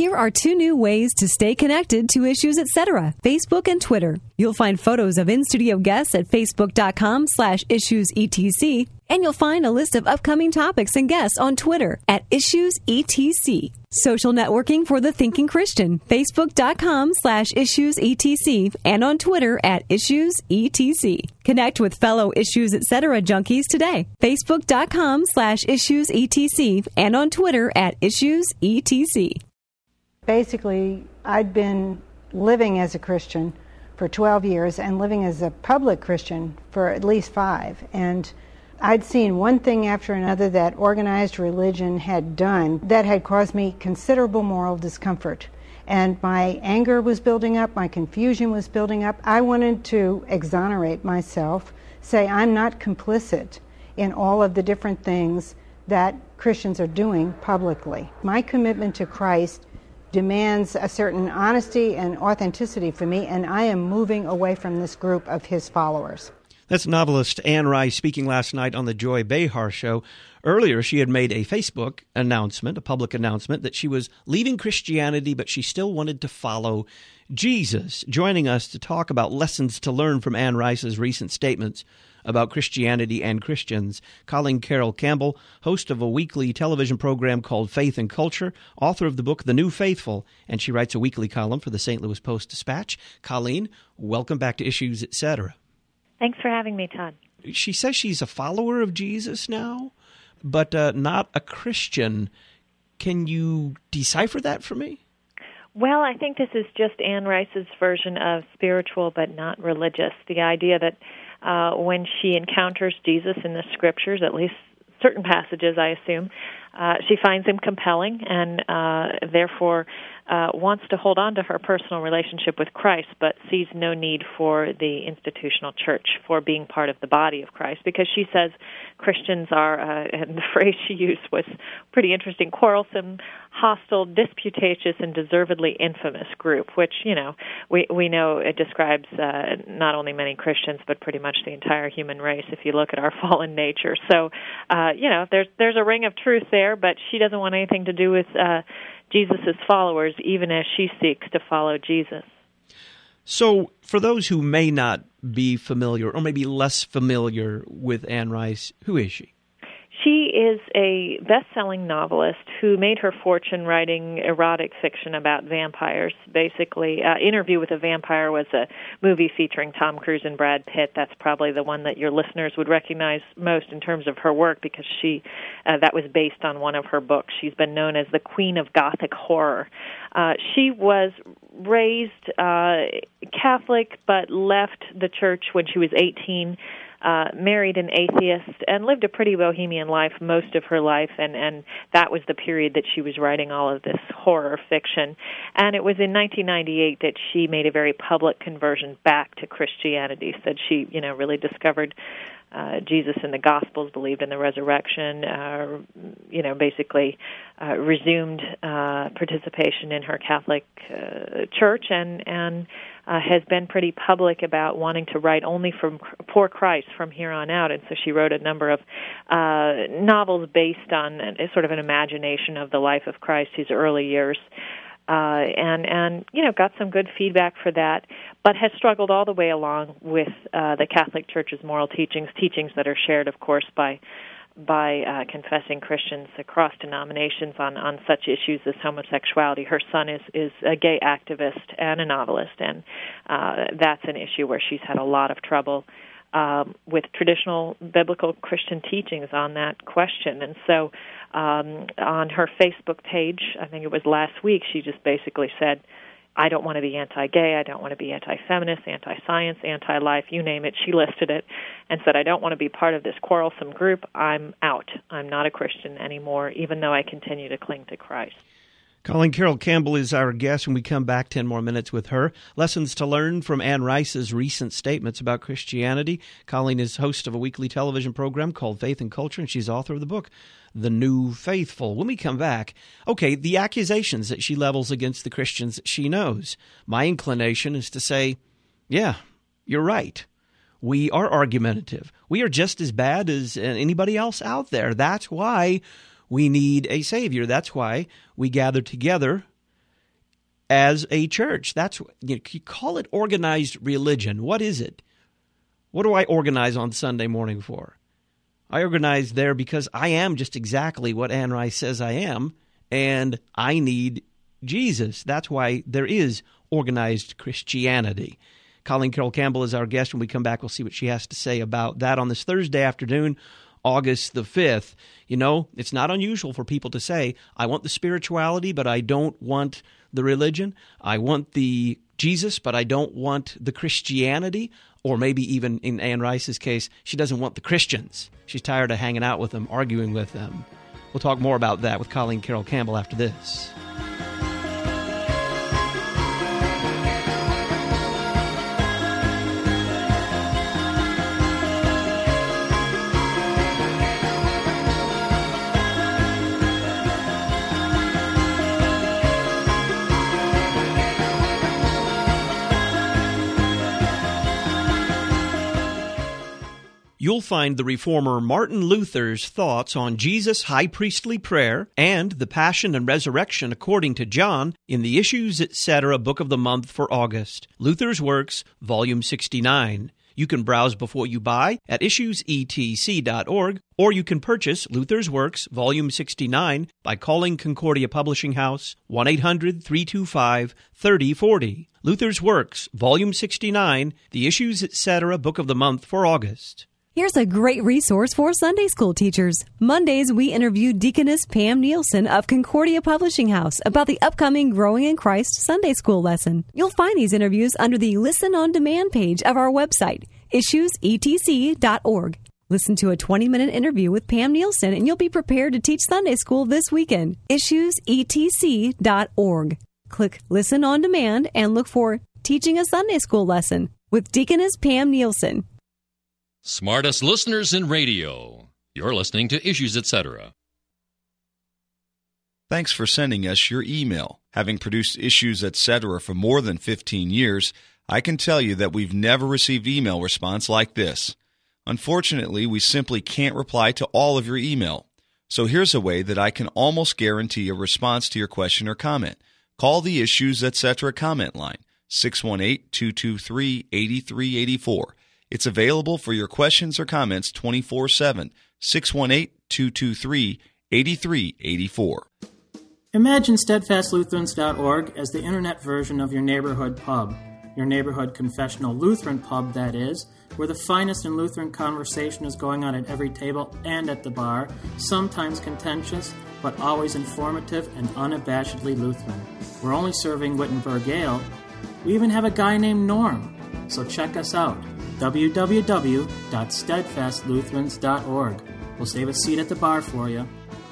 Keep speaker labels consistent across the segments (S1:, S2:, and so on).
S1: Here are 2 new ways to stay connected to Issues Etc., Facebook and Twitter. You'll find photos of in-studio guests at facebook.com/issuesetc, and you'll find a list of upcoming topics and guests on Twitter at issuesetc. Social networking for the thinking Christian, facebook.com/issuesetc, and on Twitter at issuesetc. Connect with fellow Issues Etc. junkies today, facebook.com/issuesetc, and on Twitter at issuesetc.
S2: Basically, I'd been living as a Christian for 12 years and living as a public Christian for at least 5. And I'd seen one thing after another that organized religion had done that had caused me considerable moral discomfort. And my anger was building up, my confusion was building up. I wanted to exonerate myself, say I'm not complicit in all of the different things that Christians are doing publicly. My commitment to Christ demands a certain honesty and authenticity for me, and I am moving away from this group of his followers.
S3: That's novelist Anne Rice speaking last night on the Joy Behar Show. Earlier, she had made a Facebook announcement, a public announcement, that she was leaving Christianity, but she still wanted to follow Jesus. Joining us to talk about lessons to learn from Anne Rice's recent statements about Christianity and Christians, Colleen Carroll Campbell, host of a weekly television program called Faith and Culture, author of the book The New Faithful, and she writes a weekly column for the St. Louis Post-Dispatch. Colleen, welcome back to Issues Etc.
S4: Thanks for having me, Todd.
S3: She says she's a follower of Jesus now, but not a Christian. Can you decipher that for me?
S4: Well, I think this is just Anne Rice's version of spiritual but not religious. The idea that when she encounters Jesus in the Scriptures, at least certain passages, I assume, she finds him compelling and therefore wants to hold on to her personal relationship with Christ, but sees no need for the institutional church, for being part of the body of Christ, because she says Christians are, and the phrase she used was pretty interesting, quarrelsome, hostile, disputatious, and deservedly infamous group, which, you know, we know it describes not only many Christians, but pretty much the entire human race if you look at our fallen nature. So, you know, there's a ring of truth there, but she doesn't want anything to do with Jesus' followers, even as she seeks to follow Jesus.
S3: So for those who may not be familiar or maybe less familiar with Anne Rice, who is she?
S4: She is a best-selling novelist who made her fortune writing erotic fiction about vampires. Basically, Interview with a Vampire was a movie featuring Tom Cruise and Brad Pitt. That's probably the one that your listeners would recognize most in terms of her work, because that was based on one of her books. She's been known as the Queen of Gothic Horror. She was raised Catholic but left the church when she was 18. Married an atheist, and lived a pretty bohemian life most of her life, and that was the period that she was writing all of this horror fiction. And it was in 1998 that she made a very public conversion back to Christianity, said she, you know, really discovered Jesus in the Gospels, believed in the resurrection, you know, basically resumed participation in her Catholic church, and has been pretty public about wanting to write only for Christ from here on out. And so she wrote a number of novels based on sort of an imagination of the life of Christ, his early years. And you know, got some good feedback for that, but has struggled all the way along with the Catholic Church's moral teachings that are shared, of course, by confessing Christians across denominations on such issues as homosexuality. Her son is a gay activist and a novelist, and that's an issue where she's had a lot of trouble with traditional biblical Christian teachings on that question. And so on her Facebook page, I think it was last week, she just basically said, I don't want to be anti-gay, I don't want to be anti-feminist, anti-science, anti-life, you name it. She listed it and said, I don't want to be part of this quarrelsome group. I'm out. I'm not a Christian anymore, even though I continue to cling to Christ.
S3: Colleen Carroll Campbell is our guest. When we come back, 10 more minutes with her. Lessons to learn from Anne Rice's recent statements about Christianity. Colleen is host of a weekly television program called Faith and Culture, and she's author of the book, The New Faithful. When we come back, okay, the accusations that she levels against the Christians that she knows. My inclination is to say, yeah, you're right. We are argumentative. We are just as bad as anybody else out there. That's why we need a Savior. That's why we gather together as a church. That's, you call it organized religion. What is it? What do I organize on Sunday morning for? I organize there because I am just exactly what Anne Rice says I am, and I need Jesus. That's why there is organized Christianity. Colleen Carroll Campbell is our guest. When we come back, we'll see what she has to say about that on this Thursday afternoon, August the 5th. You know, it's not unusual for people to say, I want the spirituality, but I don't want the religion. I want the Jesus, but I don't want the Christianity. Or maybe even in Anne Rice's case, she doesn't want the Christians. She's tired of hanging out with them, arguing with them. We'll talk more about that with Colleen Carroll Campbell after this. You'll find the reformer Martin Luther's thoughts on Jesus' high priestly prayer and the Passion and Resurrection according to John in the Issues Etc. Book of the Month for August. Luther's Works, Volume 69. You can browse before you buy at issuesetc.org, or you can purchase Luther's Works, Volume 69, by calling Concordia Publishing House, 1-800-325-3040. Luther's Works, Volume 69, the Issues Etc. Book of the Month for August.
S1: Here's a great resource for Sunday school teachers. Mondays, we interview Deaconess Pam Nielsen of Concordia Publishing House about the upcoming Growing in Christ Sunday school lesson. You'll find these interviews under the Listen on Demand page of our website, issuesetc.org. Listen to a 20-minute interview with Pam Nielsen, and you'll be prepared to teach Sunday school this weekend. issuesetc.org. Click Listen on Demand and look for Teaching a Sunday School Lesson with Deaconess Pam Nielsen.
S5: Smartest listeners in radio. You're listening to Issues Etc.
S6: Thanks for sending us your email. Having produced Issues Etc. for more than 15 years, I can tell you that we've never received email response like this. Unfortunately, we simply can't reply to all of your email. So here's a way that I can almost guarantee a response to your question or comment. Call the Issues Etc. comment line, 618-223-8384. It's available for your questions or comments 24/7, 618-223-8384.
S7: Imagine SteadfastLutherans.org as the internet version of your neighborhood pub. Your neighborhood confessional Lutheran pub, that is, where the finest in Lutheran conversation is going on at every table and at the bar, sometimes contentious, but always informative and unabashedly Lutheran. We're only serving Wittenberg Ale. We even have a guy named Norm. So check us out. www.steadfastlutherans.org. We'll save a seat at the bar for you.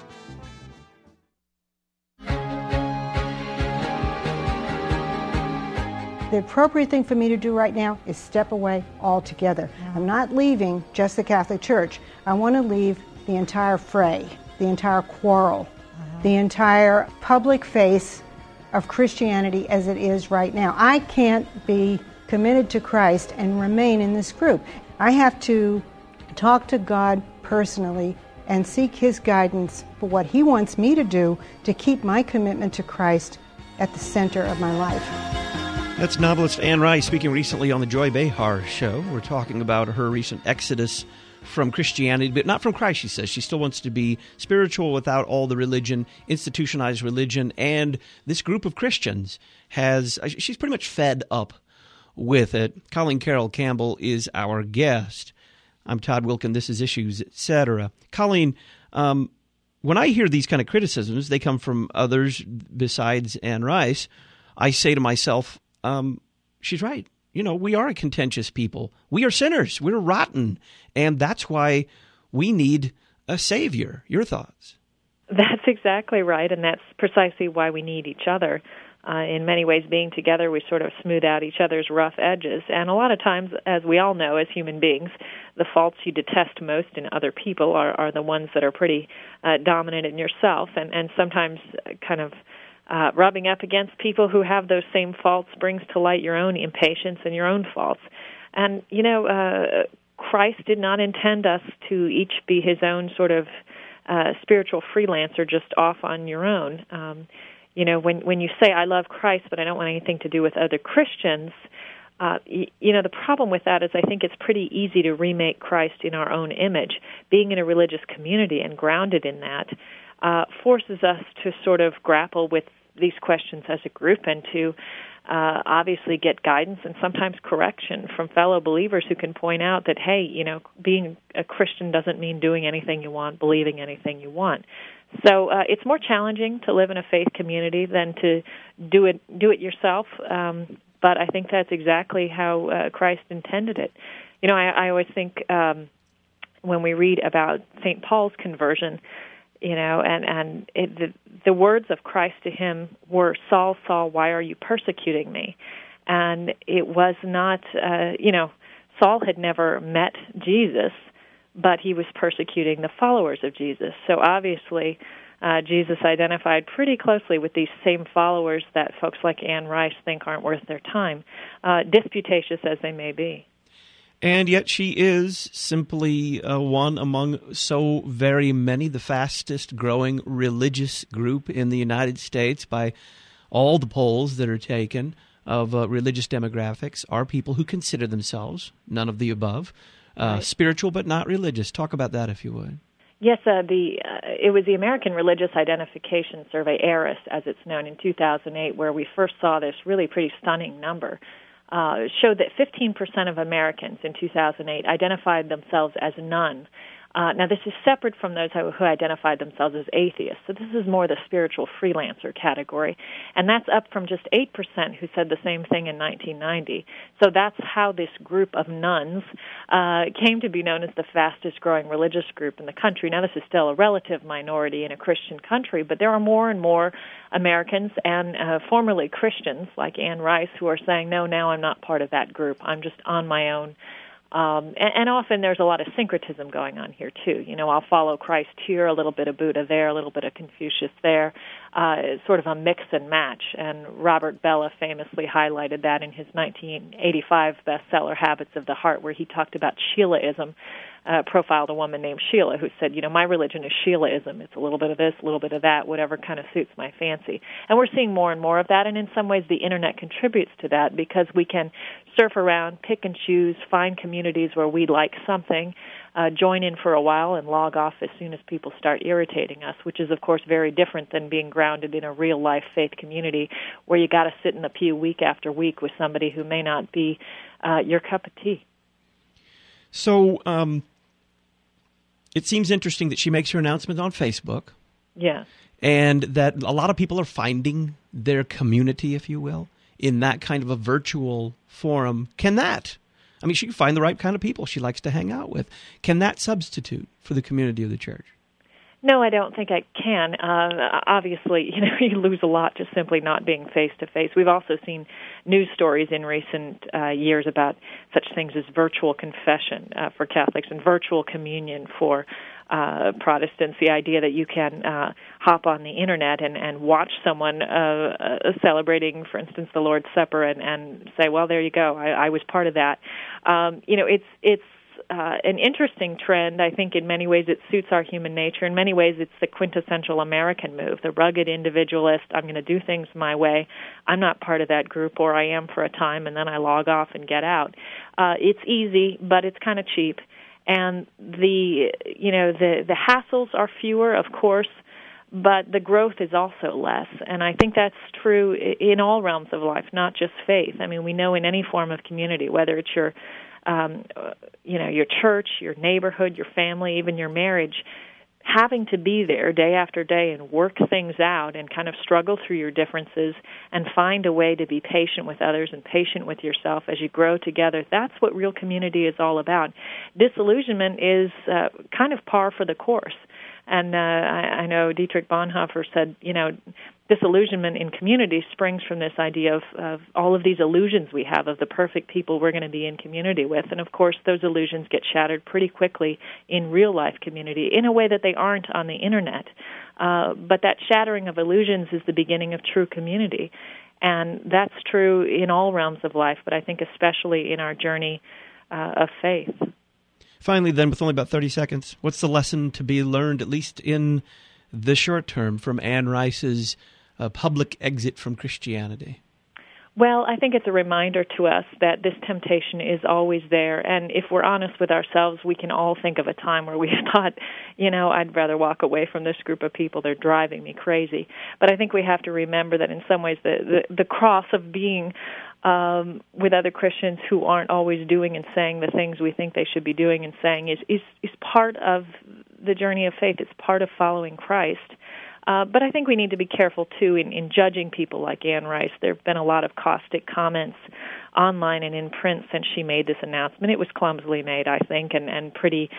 S2: The appropriate thing for me to do right now is step away altogether. I'm not leaving just the Catholic Church. I want to leave the entire fray, the entire quarrel, the entire public face of Christianity as it is right now. I can't be committed to Christ and remain in this group. I have to talk to God personally and seek His guidance for what He wants me to do to keep my commitment to Christ at the center of my life.
S3: That's novelist Anne Rice speaking recently on the Joy Behar Show. We're talking about her recent exodus from Christianity, but not from Christ, she says. She still wants to be spiritual without all the religion, institutionalized religion, and this group of Christians she's pretty much fed up with it. Colleen Carroll Campbell is our guest. I'm Todd Wilkin. This is Issues, Etc. Colleen, when I hear these kind of criticisms, they come from others besides Anne Rice. I say to myself, she's right. You know, we are a contentious people. We are sinners. We're rotten. And that's why we need a Savior. Your thoughts?
S4: That's exactly right, and that's precisely why we need each other. In many ways, being together, we sort of smooth out each other's rough edges. And a lot of times, as we all know as human beings, the faults you detest most in other people are the ones that are pretty dominant in yourself, and sometimes kind of rubbing up against people who have those same faults brings to light your own impatience and your own faults. And, you know, Christ did not intend us to each be his own sort of spiritual freelancer just off on your own. when you say, I love Christ, but I don't want anything to do with other Christians, the problem with that is I think it's pretty easy to remake Christ in our own image. Being in a religious community and grounded in that forces us to sort of grapple with these questions as a group and to obviously get guidance and sometimes correction from fellow believers who can point out that, hey, being a Christian doesn't mean doing anything you want, believing anything you want. So it's more challenging to live in a faith community than to do it yourself. But I think that's exactly how Christ intended it. I always think when we read about St. Paul's conversion, the words of Christ to him were, Saul, Saul, why are you persecuting me? And it was not, Saul had never met Jesus, but he was persecuting the followers of Jesus. So obviously, Jesus identified pretty closely with these same followers that folks like Anne Rice think aren't worth their time, disputatious as they may be.
S3: And yet she is simply one among so very many, the fastest growing religious group in the United States by all the polls that are taken of religious demographics are people who consider themselves, none of the above, right, spiritual but not religious. Talk about that if you would.
S4: Yes, it was the American Religious Identification Survey, ARIS, as it's known, in 2008, where we first saw this really pretty stunning number. Showed that 15% of Americans in 2008 identified themselves as none. Now, this is separate from those who identified themselves as atheists. So this is more the spiritual freelancer category. And that's up from just 8% who said the same thing in 1990. So that's how this group of nuns came to be known as the fastest-growing religious group in the country. Now, this is still a relative minority in a Christian country, but there are more and more Americans and formerly Christians, like Anne Rice, who are saying, no, now I'm not part of that group. I'm just on my own. And often there's a lot of syncretism going on here, too. I'll follow Christ here, a little bit of Buddha there, a little bit of Confucius there, sort of a mix and match. And Robert Bellah famously highlighted that in his 1985 bestseller, Habits of the Heart, where he talked about Sheilaism, profiled a woman named Sheila who said, my religion is Sheilaism. It's a little bit of this, a little bit of that, whatever kind of suits my fancy. And we're seeing more and more of that, and in some ways the Internet contributes to that because we can surf around, pick and choose, find communities where we like something, join in for a while, and log off as soon as people start irritating us, which is, of course, very different than being grounded in a real-life faith community where you got to sit in the pew week after week with somebody who may not be your cup of tea.
S3: So it seems interesting that she makes her announcement on Facebook.
S4: Yeah.
S3: And that a lot of people are finding their community, if you will, in that kind of a virtual forum. She can find the right kind of people she likes to hang out with. Can that substitute for the community of the church?
S4: No, I don't think I can. Obviously, you lose a lot just simply not being face-to-face. We've also seen news stories in recent years about such things as virtual confession for Catholics and virtual communion for Protestants, the idea that you can hop on the Internet and watch someone celebrating, for instance, the Lord's Supper and say, well, there you go, I was part of that. It's an interesting trend. I think in many ways it suits our human nature. In many ways it's the quintessential American move, the rugged individualist, I'm going to do things my way. I'm not part of that group, or I am for a time, and then I log off and get out. It's easy, but it's kind of cheap. And the hassles are fewer, of course, but the growth is also less. And I think that's true in all realms of life, not just faith. I mean, we know in any form of community, whether it's your church, your neighborhood, your family, even your marriage, having to be there day after day and work things out and kind of struggle through your differences and find a way to be patient with others and patient with yourself as you grow together, that's what real community is all about. Disillusionment is kind of par for the course. And I know Dietrich Bonhoeffer said, disillusionment in community springs from this idea of all of these illusions we have of the perfect people we're going to be in community with. And, of course, those illusions get shattered pretty quickly in real-life community in a way that they aren't on the Internet. But that shattering of illusions is the beginning of true community. And that's true in all realms of life, but I think especially in our journey of faith.
S3: Finally, then, with only about 30 seconds, what's the lesson to be learned, at least in the short term, from Anne Rice's public exit from Christianity?
S4: Well, I think it's a reminder to us that this temptation is always there, and if we're honest with ourselves, we can all think of a time where we thought, I'd rather walk away from this group of people. They're driving me crazy. But I think we have to remember that in some ways the cross of being with other Christians who aren't always doing and saying the things we think they should be doing and saying is part of the journey of faith. It's part of following Christ. But I think we need to be careful, too, in judging people like Anne Rice. There have been a lot of caustic comments online and in print since she made this announcement. It was clumsily made, I think, and pretty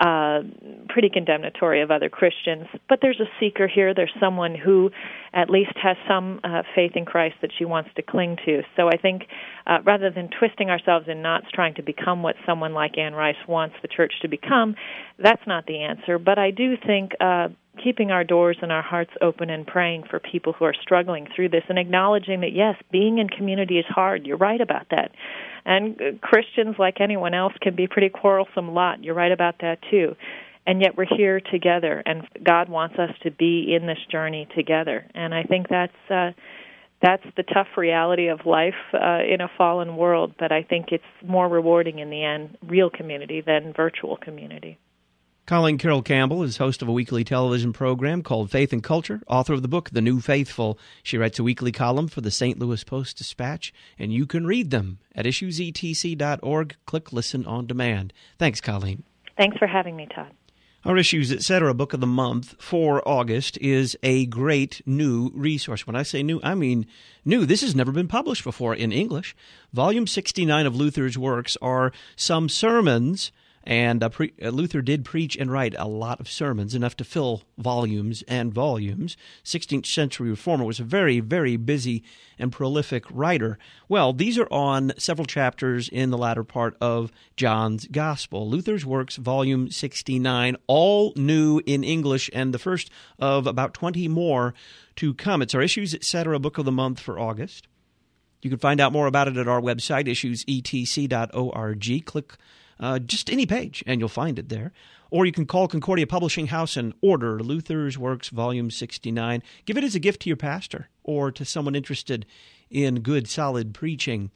S4: condemnatory of other Christians. But there's a seeker here. There's someone who at least has some faith in Christ that she wants to cling to. So I think rather than twisting ourselves in knots trying to become what someone like Anne Rice wants the church to become, that's not the answer. But I do think keeping our doors and our hearts open and praying for people who are struggling through this and acknowledging that, yes, being in community is hard. You're right about that. And Christians, like anyone else, can be a pretty quarrelsome lot. You're right about that, too. And yet we're here together, and God wants us to be in this journey together. And I think that's the tough reality of life in a fallen world, but I think it's more rewarding in the end, real community, than virtual community.
S3: Colleen Carroll Campbell is host of a weekly television program called Faith and Culture, author of the book The New Faithful. She writes a weekly column for the St. Louis Post-Dispatch, and you can read them at issuesetc.org. Click Listen on Demand. Thanks, Colleen.
S4: Thanks for having me, Todd.
S3: Our Issues, Etc. Book of the Month for August is a great new resource. When I say new, I mean new. This has never been published before in English. Volume 69 of Luther's works are some sermons, and Luther did preach and write a lot of sermons, enough to fill volumes and volumes. 16th century reformer, was a very, very busy and prolific writer. Well, these are on several chapters in the latter part of John's Gospel. Luther's Works, Volume 69, all new in English, and the first of about 20 more to come. It's our Issues, Etc. Book of the Month for August. You can find out more about it at our website, issuesetc.org. Click just any page, and you'll find it there. Or you can call Concordia Publishing House and order Luther's Works, Volume 69. Give it as a gift to your pastor or to someone interested in good, solid preaching.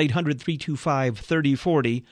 S3: 1-800-325-3040,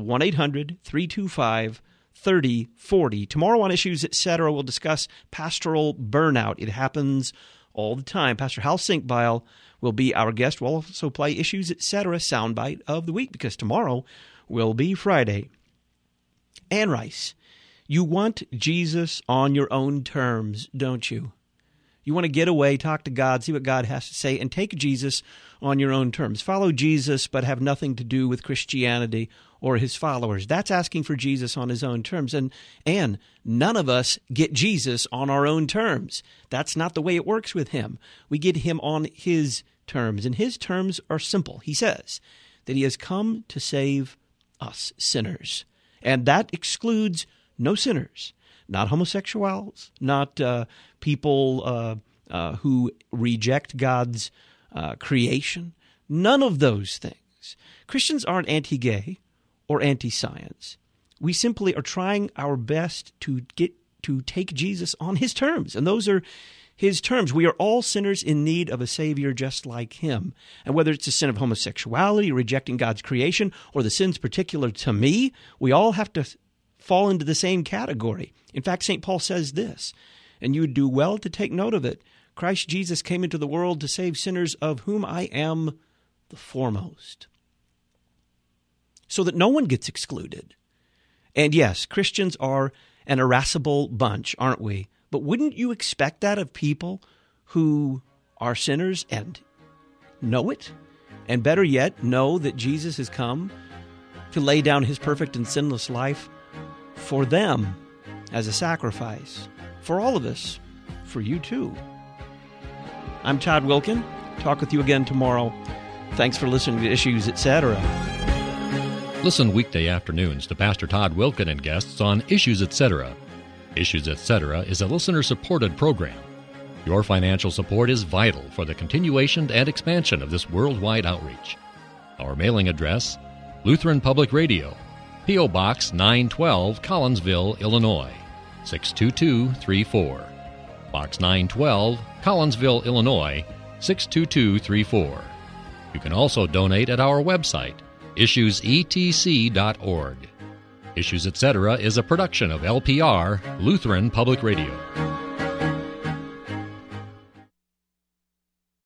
S3: 1-800-325-3040. Tomorrow on Issues, Etc., we'll discuss pastoral burnout. It happens all the time. Pastor Hal Sinkbeil will be our guest. We'll also play Issues, Etc. soundbite of the week, because tomorrow will be Friday. Anne Rice, you want Jesus on your own terms, don't you? You want to get away, talk to God, see what God has to say, and take Jesus on your own terms. Follow Jesus, but have nothing to do with Christianity or his followers. That's asking for Jesus on his own terms. And none of us get Jesus on our own terms. That's not the way it works with him. We get him on his terms, and his terms are simple. He says that he has come to save us sinners. And that excludes no sinners, not homosexuals, not people who reject God's creation, none of those things. Christians aren't anti-gay or anti-science. We simply are trying our best to take Jesus on his terms, and those are his terms. We are all sinners in need of a Savior just like him. And whether it's the sin of homosexuality, rejecting God's creation, or the sins particular to me, we all have to fall into the same category. In fact, St. Paul says this, and you do well to take note of it. Christ Jesus came into the world to save sinners, of whom I am the foremost. So that no one gets excluded. And yes, Christians are an irascible bunch, aren't we? But wouldn't you expect that of people who are sinners and know it? And better yet, know that Jesus has come to lay down his perfect and sinless life for them as a sacrifice. For all of us, for you too. I'm Todd Wilkin. Talk with you again tomorrow. Thanks for listening to Issues, Etc.
S5: Listen weekday afternoons to Pastor Todd Wilkin and guests on Issues, Etc. Issues, Etc. is a listener-supported program. Your financial support is vital for the continuation and expansion of this worldwide outreach. Our mailing address, Lutheran Public Radio, P.O. Box 912, Collinsville, Illinois, 62234. Box 912, Collinsville, Illinois, 62234. You can also donate at our website, issuesetc.org. Issues Etc. is a production of LPR, Lutheran Public Radio.